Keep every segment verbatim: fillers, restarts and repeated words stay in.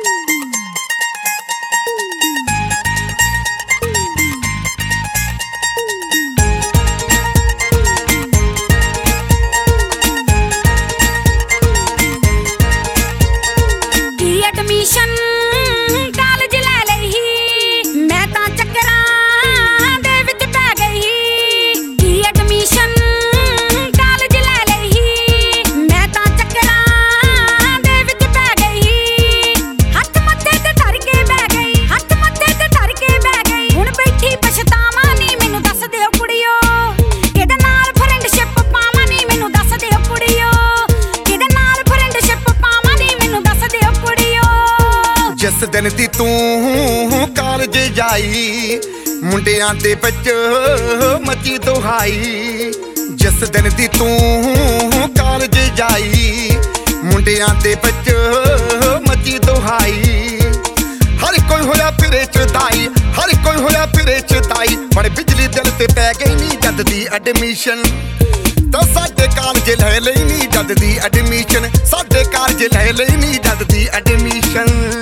Admission college ਲੈ ਲਈ ਮੈਂ ਤਾਂ ਚੱਕਰਾਂ ਦੇ ਵਿੱਚ ਪੈ ਗਈ। ਕੀ ਐਡਮਿਸ਼ਨ ਕਾਲਜ ਲੈ ਲਈ ਮੈਂ ਤਾਂ ਚੱਕਰਾਂ ਦੇ ਵਿੱਚ ਪੈ ਗਈ। ਹੱਥ ਮੱਥੇ ਤੇ ਧਰ ਕੇ ਬਹਿ ਗਈ, ਹੱਥ ਮੱਥੇ ਤੇ ਧਰ ਕੇ ਬਹਿ ਗਈ। ਹੁਣ ਬੈਠੀ ਪਛਤਾਵਾਂ ਨੀ, ਮੈਨੂੰ ਦੱਸ ਦਿਓ ਕੁੜੀਓ ਕਿਹਦੇ ਨਾਲ ਫਰੈਂਡਸ਼ਿਪ ਪਾਵਾਂ ਨੀ, ਮੈਨੂੰ ਦੱਸ ਦਿਓ ਕੁੜੀਓ ਕਿਹਦੇ ਨਾਲ ਫਰੈਂਡਸ਼ਿਪ ਪਾਵਾਂ ਨੀ, ਮੈਨੂੰ ਦੱਸ ਦਿਓ ਕੁੜੀਓ। ਜਿਸ ਦਿਨ ਦੀ ਤੂੰ ਕਾਲਜ ਜਾਈ ਮੁੰਡਿਆਂ ਦੇ ਵਿੱਚ ਮੱਚੀ ਦੁਹਾਈ। ਜਿਸ ਦਿਨ ਦੀ ਤੂੰ ਕਾਲਜ ਜਾਈ ਮੁੰਡਿਆਂ ਦੇ ਵਿੱਚ ਮੱਚੀ ਦੁਹਾਈ। ਹਰ ਕੋਈ ਹੋਇਆ ਫਿਰੇ ਚਦਾਈ, ਹਰ ਕੋਈ ਹੋਇਆ ਫਿਰੇ ਚਦਾਈ। ਬੜੇ ਬਿਜਲੀ ਦਿਲ ਤੇ ਪੈ ਗਈ ਨੀ ਜਦ ਦੀ ਐਡਮਿਸ਼ਨ। ਤਾਂ ਸਾਡੇ ਕਾਲਜ ਲੈ ਲਈ ਨੀ ਜਦ ਦੀ ਐਡਮਿਸ਼ਨ, ਸਾਡੇ ਕਾਲਜ ਲੈ ਲਈ ਨੀ ਜਦ ਦੀ ਐਡਮਿਸ਼ਨ।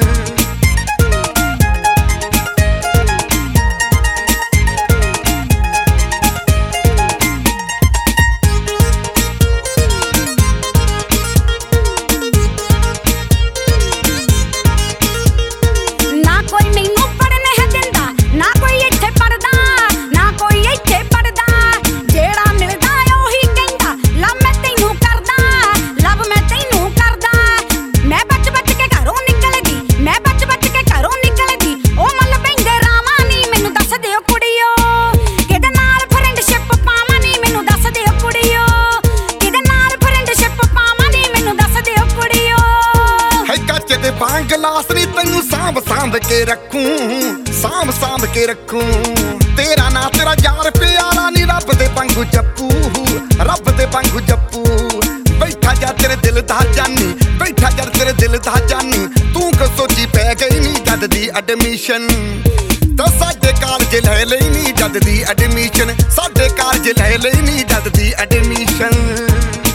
ਗਲਾਸ ਨੀ ਤੈਨੂੰ ਸਾਂਭ ਸਾਂਭ ਕੇ ਰੱਖੂੰ, ਸਾਂਭ ਸਾਂਭ ਕੇ ਰੱਖੂੰ। ਤੇਰਾ ਨਾਂ ਤੇਰਾ ਯਾਰ ਪਿਆਰਾ ਨੀ ਰੱਬ ਦੇ ਵਾਂਗੂ ਜੱਪੂ, ਰੱਬ ਦੇ ਵਾਂਗੂ ਜੱਪੂ। ਬੈਠਾ ਜਾ ਤੇਰੇ ਦਿਲ ਦਾ ਜਾਨੀ, ਬੈਠਾ ਜਾ ਤੇਰੇ ਦਿਲ ਦਾ ਜਾਨੀ। ਤੂੰ ਕਿ ਸੋਚੀ ਪੈ ਗਈ ਨੀ ਜਦ ਦੀ ਐਡਮਿਸ਼ਨ। ਤਾਂ ਸਾਡੇ ਕਾਲਜ ਲੈ ਲਈ ਨੀ ਜਦ ਦੀ ਐਡਮਿਸ਼ਨ, ਸਾਡੇ ਕਾਲਜ ਲੈ ਲਈ ਨੀ ਜਦ ਦੀ ਐਡਮਿਸ਼ਨ।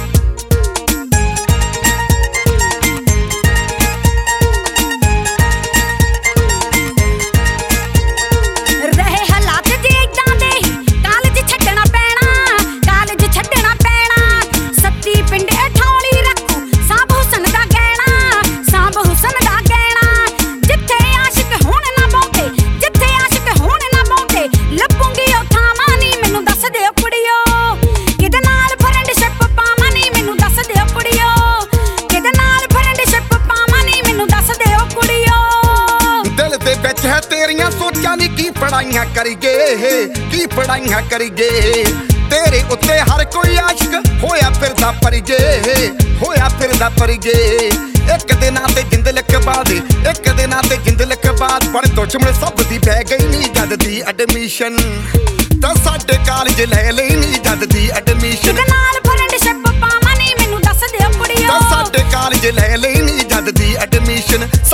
ਹੈ ਤੇਰੀਆਂ ਸੋਚਾਂ ਨੀ ਕੀ ਪੜਾਈਆਂ ਕਰੀਏ, ਕੀ ਪੜਾਈਆਂ ਕਰੀਏ। ਤੇਰੇ ਉੱਤੇ ਹਰ ਕੋਈ ਆਸ਼ਿਕ ਹੋਇਆ ਫਿਰਦਾ ਪਰਿਜੇ, ਹੋਇਆ ਫਿਰਦਾ ਪਰਿਜੇ। ਇੱਕ ਦੇ ਨਾਂ ਤੇ ਜਿੰਦ ਲਿਖਵਾ ਦੇ, ਇੱਕ ਦੇ ਨਾਂ ਤੇ ਜਿੰਦ ਲਿਖਵਾ ਦੇ। ਬੜੇ ਦੁਸ਼ਮਣ ਸਭ ਦੀ ਪੈ ਗਈ ਨੀ ਜਦ ਦੀ ਐਡਮਿਸ਼ਨ। ਤਾਂ ਸਾਡੇ ਕਾਲਜ ਲੈ ਲਈ ਨੀ ਜਦ ਦੀ ਐਡਮਿਸ਼ਨ। ਕਿਹਦੇ ਨਾਲ ਫਰੈਂਡਸ਼ਿਪ ਪਾਵਾਂ ਨੀ, ਮੈਨੂੰ ਦੱਸ ਦਿਓ ਕੁੜੀਓ। ਤਾਂ ਸਾਡੇ ਕਾਲਜ ਲੈ ਲਈ ਨੀ ਜਦ ਦੀ ਐਡਮਿਸ਼ਨ,